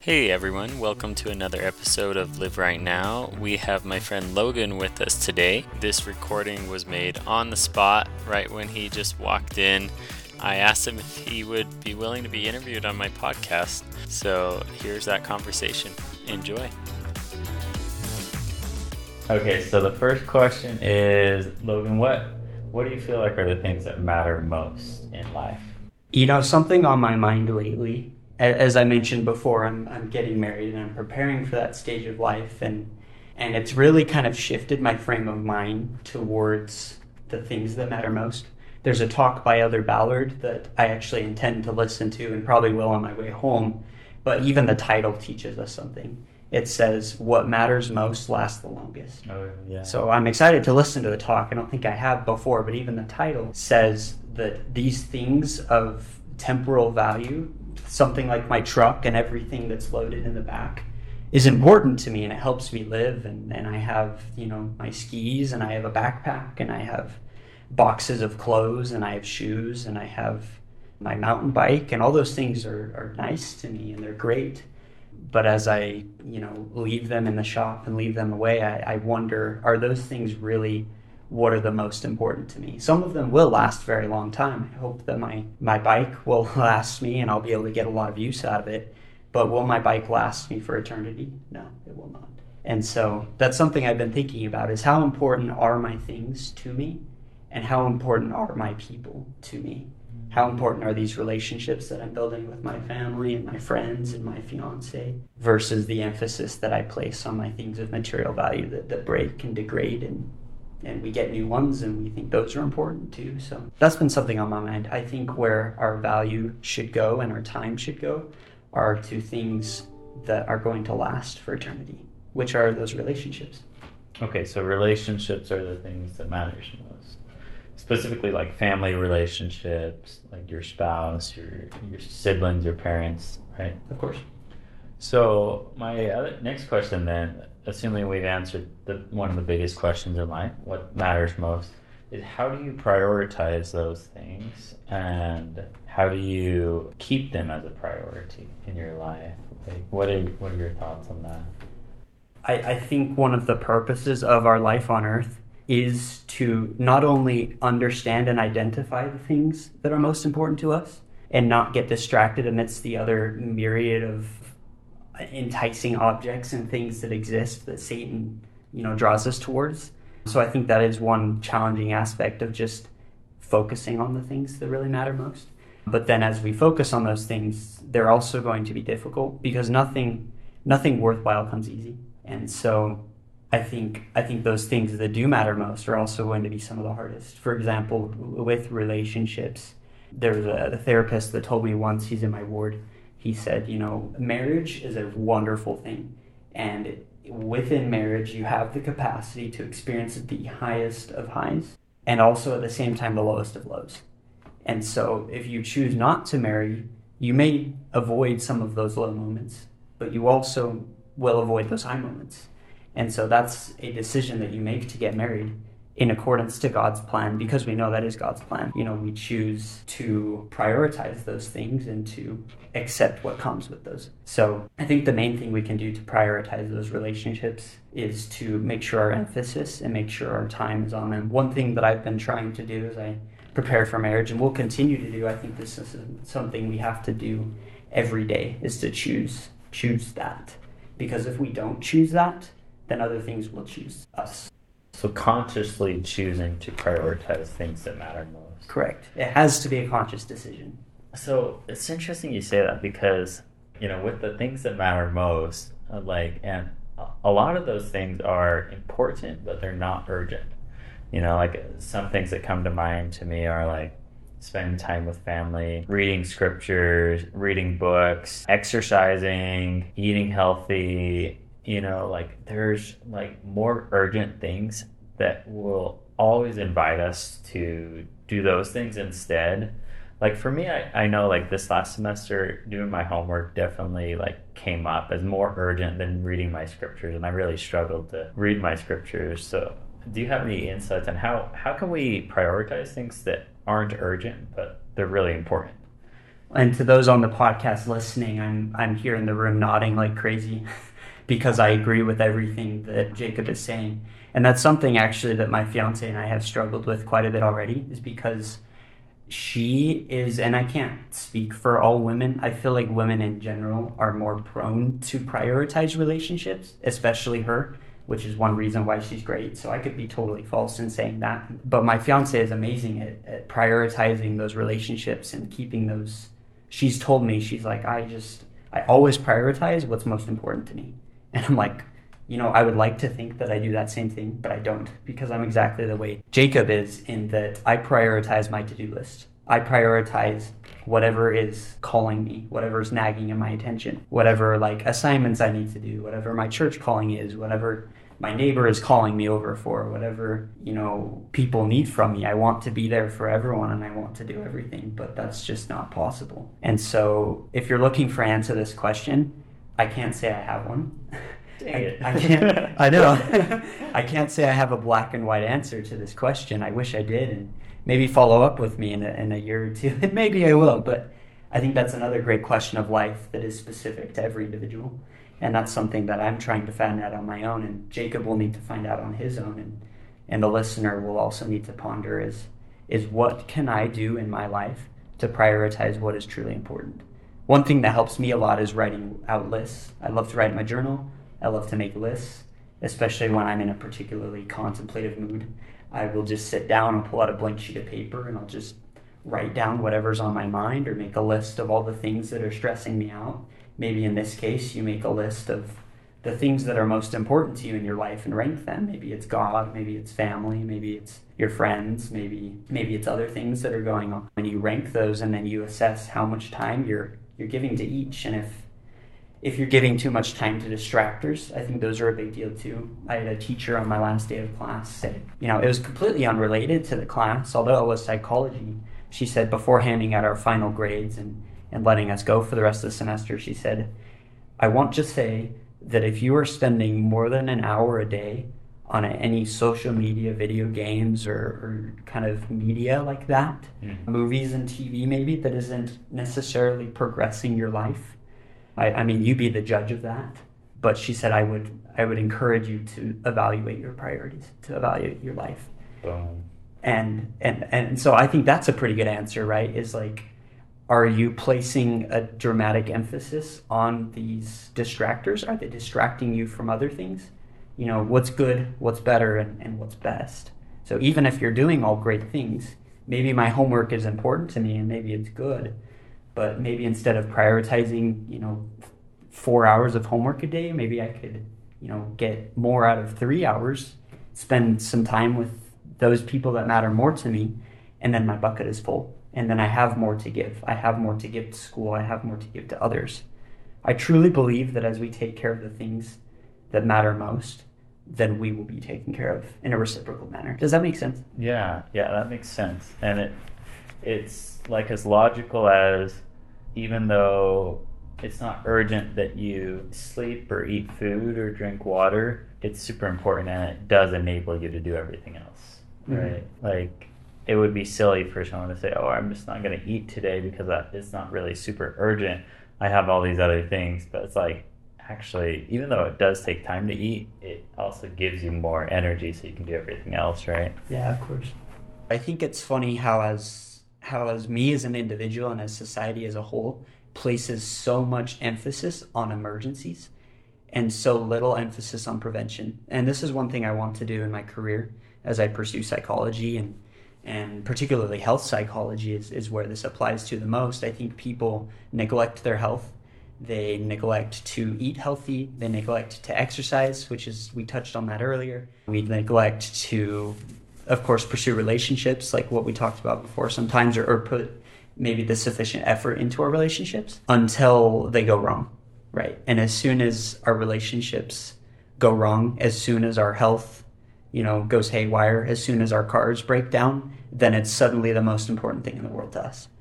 Hey everyone, welcome to another episode of Live Right Now. We have my friend Logan with us today. This recording was made on the spot right when he just walked in. I asked him if he would be willing to be interviewed on my podcast. So here's that conversation. Enjoy. Okay, so the first question is, Logan, what do you feel like are the things that matter most in life? Something on my mind lately, as I mentioned before, I'm getting married and I'm preparing for that stage of life, and it's really kind of shifted my frame of mind towards the things that matter most. There's a talk by Elder Ballard that I actually intend to listen to and probably will on my way home, but even the title teaches us something. It says, what matters most lasts the longest. Oh, yeah. So I'm excited to listen to the talk. I don't think I have before, but even the title says that these things of temporal value, something like my truck and everything that's loaded in the back, is important to me, and it helps me live. And I have, my skis, and I have a backpack, and I have boxes of clothes, and I have shoes, and I have my mountain bike, and all those things are nice to me, and they're great. But as I, leave them in the shop and leave them away, I wonder, are those things really what are the most important to me? Some of them will last a very long time. I hope that my bike will last me and I'll be able to get a lot of use out of it. But will my bike last me for eternity? No, it will not. And so that's something I've been thinking about, is how important are my things to me, and how important are my people to me? How important are these relationships that I'm building with my family and my friends and my fiance, versus the emphasis that I place on my things of material value that break and degrade, and we get new ones and we think those are important too. So that's been something on my mind. I think where our value should go and our time should go are to things that are going to last for eternity, which are those relationships. Okay, so relationships are the things that matters most. Specifically like family relationships, like your spouse, your siblings, your parents, right? Of course. So my next question then, assuming we've answered one of the biggest questions in life, what matters most, is how do you prioritize those things, and how do you keep them as a priority in your life? Like, what are your thoughts on that? I think one of the purposes of our life on earth is to not only understand and identify the things that are most important to us and not get distracted amidst the other myriad of enticing objects and things that exist that Satan, draws us towards. So I think that is one challenging aspect of just focusing on the things that really matter most. But then as we focus on those things, they're also going to be difficult, because nothing worthwhile comes easy. And so I think those things that do matter most are also going to be some of the hardest. For example, with relationships, there's a therapist that told me once, he's in my ward, he said, marriage is a wonderful thing. And within marriage, you have the capacity to experience the highest of highs and also at the same time the lowest of lows. And so if you choose not to marry, you may avoid some of those low moments, but you also will avoid those high moments. And so that's a decision that you make to get married in accordance to God's plan, because we know that is God's plan. We choose to prioritize those things and to accept what comes with those. So I think the main thing we can do to prioritize those relationships is to make sure our emphasis and make sure our time is on them. One thing that I've been trying to do as I prepare for marriage, and will continue to do, I think this is something we have to do every day, is to choose that. Because if we don't choose that, then other things will choose us. So consciously choosing to prioritize things that matter most. Correct. It has to be a conscious decision. So it's interesting you say that, because, with the things that matter most, and a lot of those things are important, but they're not urgent. Like some things that come to mind to me are like spending time with family, reading scriptures, reading books, exercising, eating healthy. There's more urgent things that will always invite us to do those things instead. Like for me, I know this last semester doing my homework definitely came up as more urgent than reading my scriptures, and I really struggled to read my scriptures. So do you have any insights on how can we prioritize things that aren't urgent but they're really important? And to those on the podcast listening, I'm here in the room nodding like crazy because I agree with everything that Jacob is saying. And that's something actually that my fiance and I have struggled with quite a bit already, is because she is, and I can't speak for all women, I feel like women in general are more prone to prioritize relationships, especially her, which is one reason why she's great. So I could be totally false in saying that. But my fiance is amazing at prioritizing those relationships and keeping those. She's told me, she's like, I always prioritize what's most important to me. And I'm like, I would like to think that I do that same thing, but I don't, because I'm exactly the way Jacob is, in that I prioritize my to-do list. I prioritize whatever is calling me, whatever is nagging in my attention, whatever like assignments I need to do, whatever my church calling is, whatever my neighbor is calling me over for, whatever, people need from me. I want to be there for everyone and I want to do everything, but that's just not possible. And so if you're looking for an answer to this question, I can't say I have one. I can't. I know. I can't say I have a black and white answer to this question. I wish I did, and maybe follow up with me in a year or two, and maybe I will. But I think that's another great question of life that is specific to every individual, and that's something that I'm trying to find out on my own, and Jacob will need to find out on his own, and the listener will also need to ponder is what can I do in my life to prioritize what is truly important. One thing that helps me a lot is writing out lists. I love to write in my journal. I love to make lists, especially when I'm in a particularly contemplative mood. I will just sit down and pull out a blank sheet of paper and I'll just write down whatever's on my mind, or make a list of all the things that are stressing me out. Maybe in this case, you make a list of the things that are most important to you in your life and rank them. Maybe it's God, maybe it's family, maybe it's your friends, maybe it's other things that are going on. And you rank those, and then you assess how much time you're giving to each. And if you're giving too much time to distractors, I think those are a big deal too. I had a teacher on my last day of class say, it was completely unrelated to the class, although it was psychology. She said, before handing out our final grades and letting us go for the rest of the semester, she said, I want to say that if you are spending more than an hour a day on any social media, video games, or kind of media like that, movies and TV maybe, that isn't necessarily progressing your life, I mean, you be the judge of that. But she said, I would encourage you to evaluate your priorities, to evaluate your life. Boom. And so I think that's a pretty good answer, right? Is like, are you placing a dramatic emphasis on these distractors? Are they distracting you from other things? What's good, what's better, and what's best. So even if you're doing all great things, maybe my homework is important to me and maybe it's good, but maybe instead of prioritizing, 4 hours of homework a day, maybe I could, get more out of 3 hours, spend some time with those people that matter more to me, and then my bucket is full. And then I have more to give. I have more to give to school. I have more to give to others. I truly believe that as we take care of the things that matter most, then we will be taken care of in a reciprocal manner. Does that make sense? Yeah, that makes sense. And it's like as logical as, even though it's not urgent that you sleep or eat food or drink water, it's super important, and it does enable you to do everything else, right? Like, it would be silly for someone to say, I'm just not going to eat today because it's not really super urgent. I have all these other things. But it's like, actually, even though it does take time to eat, it also gives you more energy so you can do everything else, right? Yeah, of course. I think it's funny how as me as an individual and as society as a whole places so much emphasis on emergencies and so little emphasis on prevention. And this is one thing I want to do in my career as I pursue psychology, and particularly health psychology is where this applies to the most. I think people neglect their health. They neglect to eat healthy. They neglect to exercise, we touched on that earlier. We neglect to, of course, pursue relationships, like what we talked about before sometimes, or put maybe the sufficient effort into our relationships until they go wrong, right? And as soon as our relationships go wrong, as soon as our health goes haywire, as soon as our cars break down, then it's suddenly the most important thing in the world to us.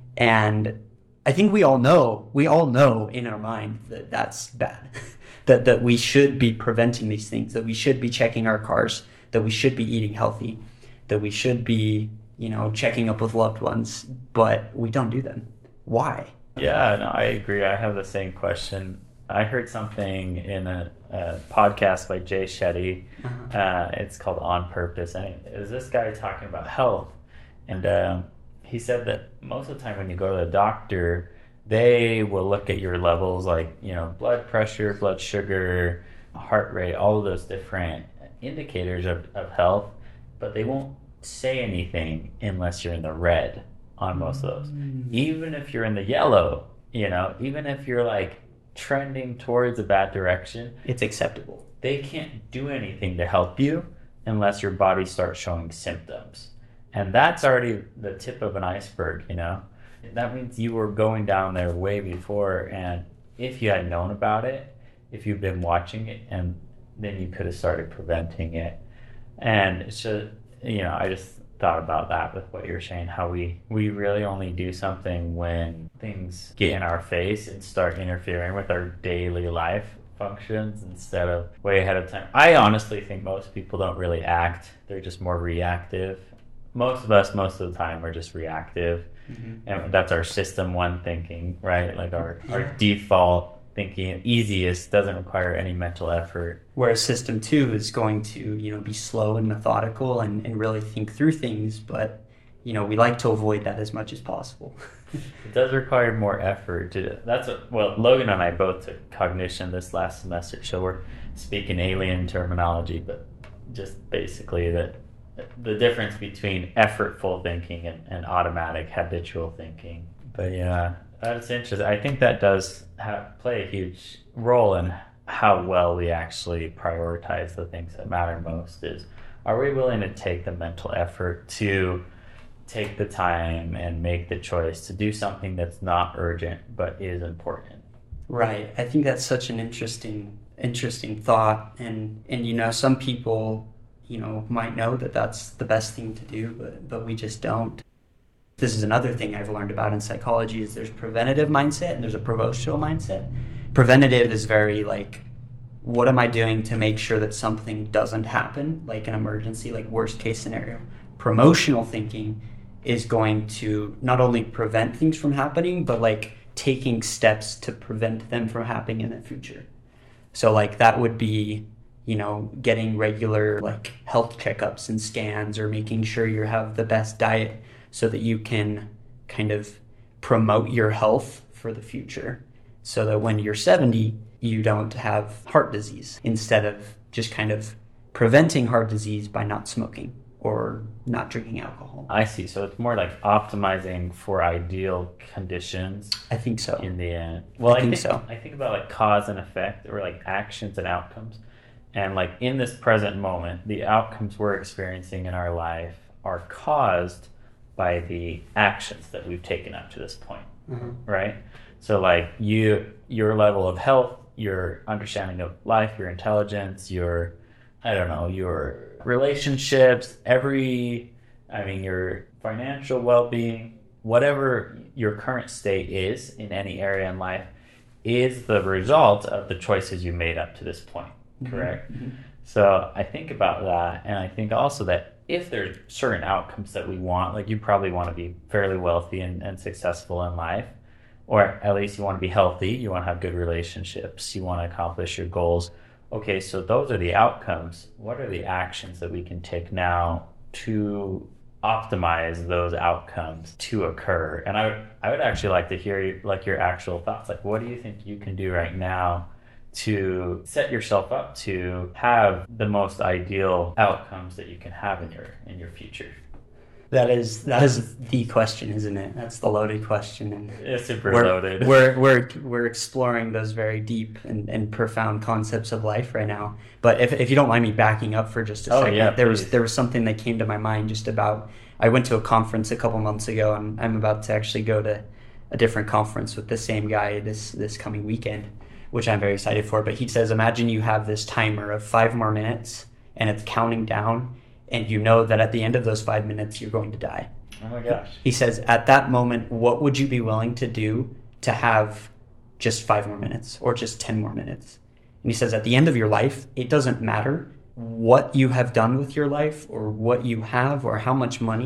And I think we all know in our mind that that's bad, that we should be preventing these things, that we should be checking our cars, that we should be eating healthy, that we should be, checking up with loved ones, but we don't do them. Why? Yeah, no, I agree. I have the same question. I heard something in a podcast by Jay Shetty. It's called On Purpose. And it was this guy talking about health. And he said that most of the time when you go to the doctor, they will look at your levels like, blood pressure, blood sugar, heart rate, all of those different indicators of health, but they won't say anything unless you're in the red on most of those. Even if you're in the yellow, even if you're like trending towards a bad direction, it's acceptable. They can't do anything to help you unless your body starts showing symptoms. And that's already the tip of an iceberg, That means you were going down there way before, and if you had known about it, if you've been watching it, and then you could have started preventing it. And it's just, I just thought about that with what you're saying, how we really only do something when things get in our face and start interfering with our daily life functions instead of way ahead of time. I honestly think most people don't really act. They're just more reactive. Most of us, most of the time, are just reactive. And that's our system one thinking, right? Like our default thinking, easiest, doesn't require any mental effort. Whereas system two is going to, be slow and methodical and really think through things, but, we like to avoid that as much as possible. It does require more effort. Logan and I both took cognition this last semester, so we're speaking alien terminology, but just basically the difference between effortful thinking and automatic habitual thinking. But yeah, that's interesting. I think that does play a huge role in how well we actually prioritize the things that matter most. Are we willing to take the mental effort to take the time and make the choice to do something that's not urgent but is important? Right. I think that's such an interesting thought. And some people, might know that that's the best thing to do, but we just don't. This is another thing I've learned about in psychology is there's preventative mindset and there's a promotional mindset. Preventative is very like, what am I doing to make sure that something doesn't happen, like an emergency, like worst case scenario. Promotional thinking is going to not only prevent things from happening, but like taking steps to prevent them from happening in the future. So like that would be, getting regular like health checkups and scans, or making sure you have the best diet so that you can kind of promote your health for the future, so that when you're 70, you don't have heart disease, instead of just kind of preventing heart disease by not smoking or not drinking alcohol. I see. So it's more like optimizing for ideal conditions. I think so. In the end. Well, I think so. I think about like cause and effect, or like actions and outcomes. And like in this present moment, the outcomes we're experiencing in our life are caused by the actions that we've taken up to this point, right? So like your level of health, your understanding of life, your intelligence, your relationships, your financial well-being, whatever your current state is in any area in life is the result of the choices you made up to this point, correct? So I think about that, and I think also that if there's certain outcomes that we want, like you probably want to be fairly wealthy and successful in life, or at least you want to be healthy, you want to have good relationships, you want to accomplish your goals. Okay, so those are the outcomes. What are the actions that we can take now to optimize those outcomes to occur? And I would actually like to hear your actual thoughts. Like, what do you think you can do right now to set yourself up to have the most ideal outcomes that you can have in your future? That is the question, isn't it? That's the loaded question, and it's super loaded. We're exploring those very deep and profound concepts of life right now. But if you don't mind me backing up for just a second, yeah, there was something that came to my mind just about. I went to a conference a couple months ago, and I'm about to actually go to a different conference with the same guy this coming weekend, which I'm very excited for. But he says, imagine you have this timer of 5 more minutes, and it's counting down. And you know that at the end of those 5 minutes, you're going to die. Oh my gosh. He says, at that moment, what would you be willing to do to have just 5 more minutes or just 10 more minutes? And he says, at the end of your life, it doesn't matter what you have done with your life or what you have or how much money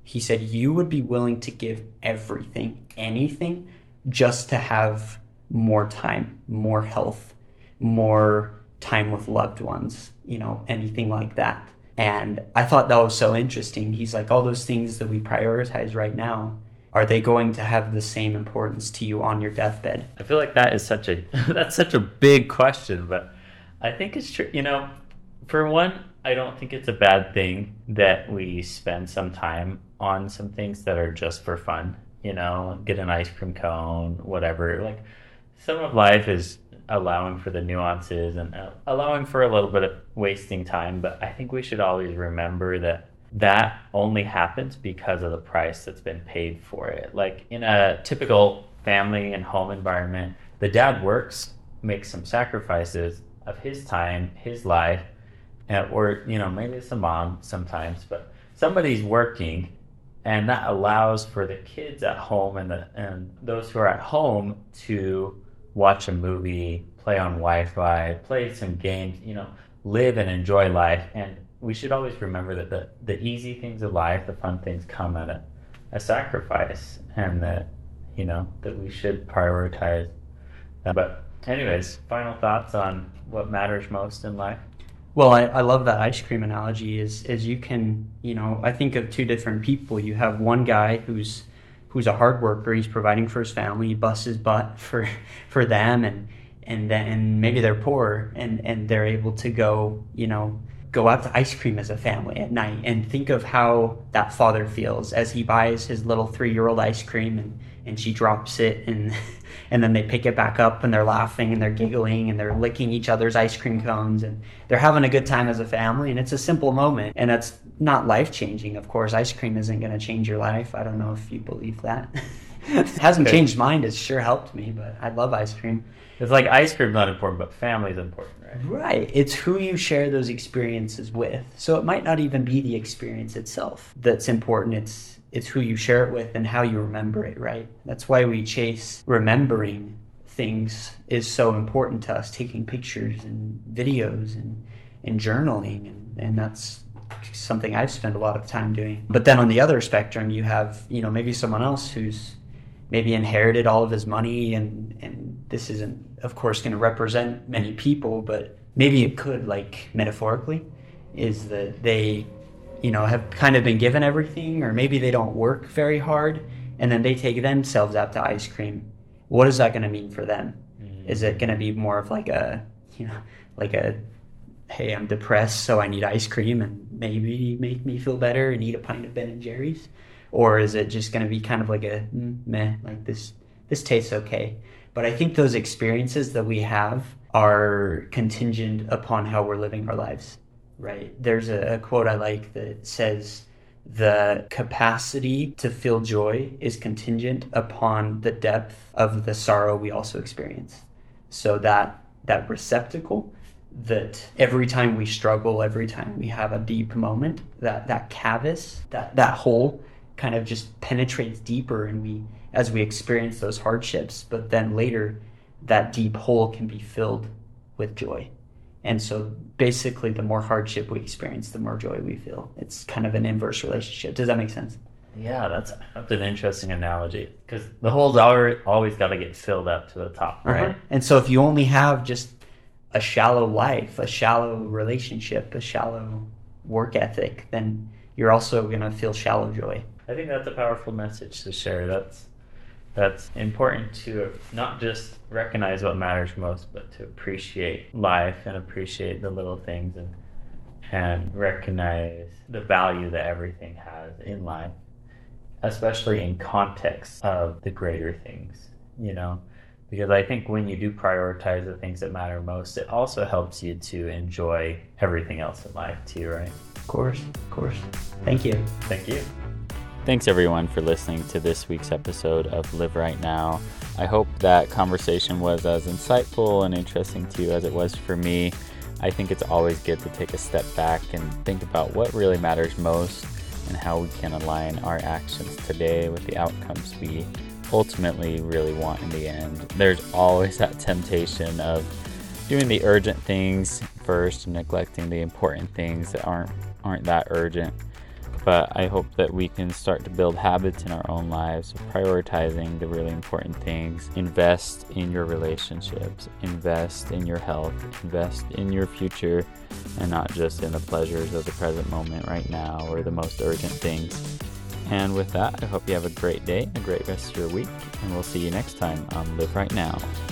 He said, you would be willing to give everything, anything, just to have more time, more health, more time with loved ones, anything like that. And I thought that was so interesting. He's like, all those things that we prioritize right now, are they going to have the same importance to you on your deathbed? I feel like that is that's such a big question, but I think it's true. For one, I don't think it's a bad thing that we spend some time on some things that are just for fun, get an ice cream cone, whatever. Like, some of life is allowing for the nuances and allowing for a little bit of wasting time, but I think we should always remember that only happens because of the price that's been paid for it. Like, in a typical family and home environment, the dad works, makes some sacrifices of his time, his life, or maybe it's the mom sometimes, but somebody's working, and that allows for the kids at home and those who are at home to watch a movie, play on Wi-Fi, play some games, live and enjoy life. And we should always remember that the easy things of life, the fun things, come at a sacrifice, and that we should prioritize that. But anyways, final thoughts on what matters most in life? Well, I love that ice cream analogy. Is you can, I think of two different people. You have one guy who's a hard worker. He's providing for his family. He busts his butt for them, and then maybe they're poor, and they're able to go out to ice cream as a family at night. And think of how that father feels as he buys his little 3-year-old ice cream, and she drops it, and then they pick it back up, and they're laughing and they're giggling and they're licking each other's ice cream cones, and they're having a good time as a family. And it's a simple moment, and it's not life-changing. Of course, ice cream isn't going to change your life. I don't know if you believe that. It hasn't changed mine. It's sure helped me, but I love ice cream. It's like ice cream's not important, but family's important, right? Right. It's who you share those experiences with. So it might not even be the experience itself that's important. It's who you share it with and how you remember it, right? That's why we chase remembering things is so important to us, taking pictures and videos and journaling. And that's something I've spent a lot of time doing. But then on the other spectrum, you have, maybe someone else who's maybe inherited all of his money, and this isn't, of course, going to represent many people, but maybe it could, like, metaphorically, is that they have kind of been given everything, or maybe they don't work very hard, and then they take themselves out to ice cream. What is that going to mean for them? Is it going to be more of like a, hey, I'm depressed, so I need ice cream, and maybe make me feel better and eat a pint of Ben & Jerry's? Or is it just going to be kind of like a meh, like this tastes okay? But I think those experiences that we have are contingent upon how we're living our lives, right? There's a quote I like that says, the capacity to feel joy is contingent upon the depth of the sorrow we also experience. So that receptacle, that every time we struggle, every time we have a deep moment, that cavus, that hole kind of just penetrates deeper, and as we experience those hardships, but then later that deep hole can be filled with joy. And so basically the more hardship we experience, the more joy we feel. It's kind of an inverse relationship. Does that make sense? Yeah, that's an interesting analogy, because the hole's always got to get filled up to the top, right? Uh-huh. And so if you only have just a shallow life, a shallow relationship, a shallow work ethic, then you're also going to feel shallow joy. I think that's a powerful message to share. That's important to not just recognize what matters most, but to appreciate life and appreciate the little things, and recognize the value that everything has in life, especially in context of the greater things, because I think when you do prioritize the things that matter most, it also helps you to enjoy everything else in life too, right? Of course. Thank you. Thank you. Thanks everyone for listening to this week's episode of Live Right Now. I hope that conversation was as insightful and interesting to you as it was for me. I think it's always good to take a step back and think about what really matters most and how we can align our actions today with the outcomes we ultimately really want in the end. There's always that temptation of doing the urgent things first and neglecting the important things that aren't that urgent. But I hope that we can start to build habits in our own lives of prioritizing the really important things. Invest in your relationships, invest in your health, invest in your future, and not just in the pleasures of the present moment right now or the most urgent things. And with that, I hope you have a great day, a great rest of your week, and we'll see you next time on Live Right Now.